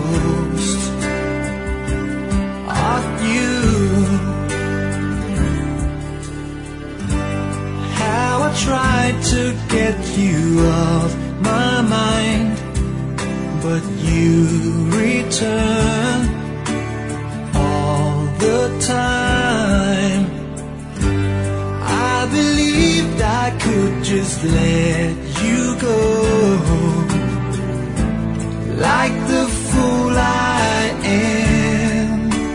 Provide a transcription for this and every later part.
ghost of you. How I tried to get you off my mind, but you return all the time. I believed I could just let you go, like the fool I am.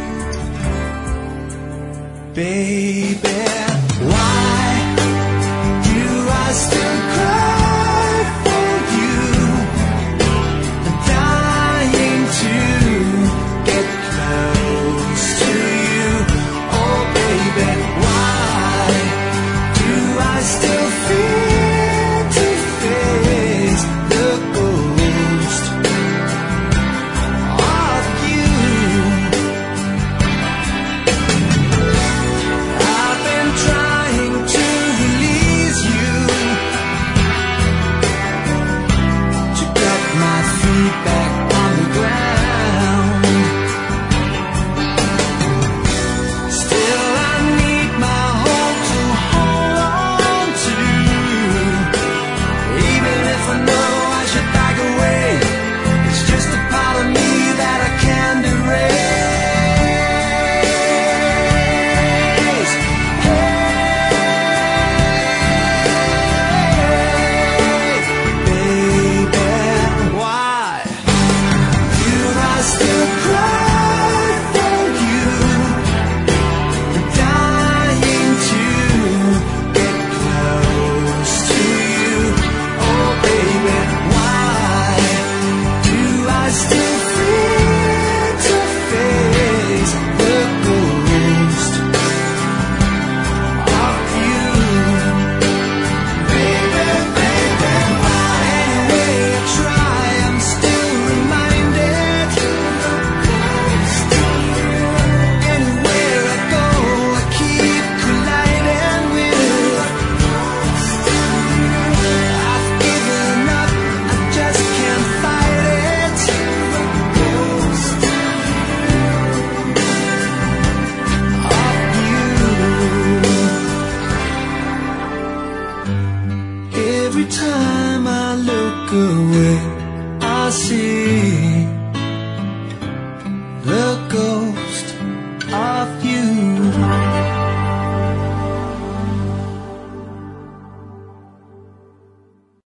Baby, why do I still cry for you? I'm dying to get close to you. Oh baby, why do I still fear to face the ghost of you? I've been trying to release you, to get my feet back on the ground. Still I need my hope to hold on to, even if I know I should back away. It's just a part of me that I can't erase. Hey, baby, why do I still cry for you? I'm dying to get close to you. Oh baby, why do I still fear to face the ghost of you? Baby, baby, why? Any way I try, I'm still reminded. Anywhere I go, I keep colliding with. I've given up, I just can't fight it. Of you. Every time I look away, I see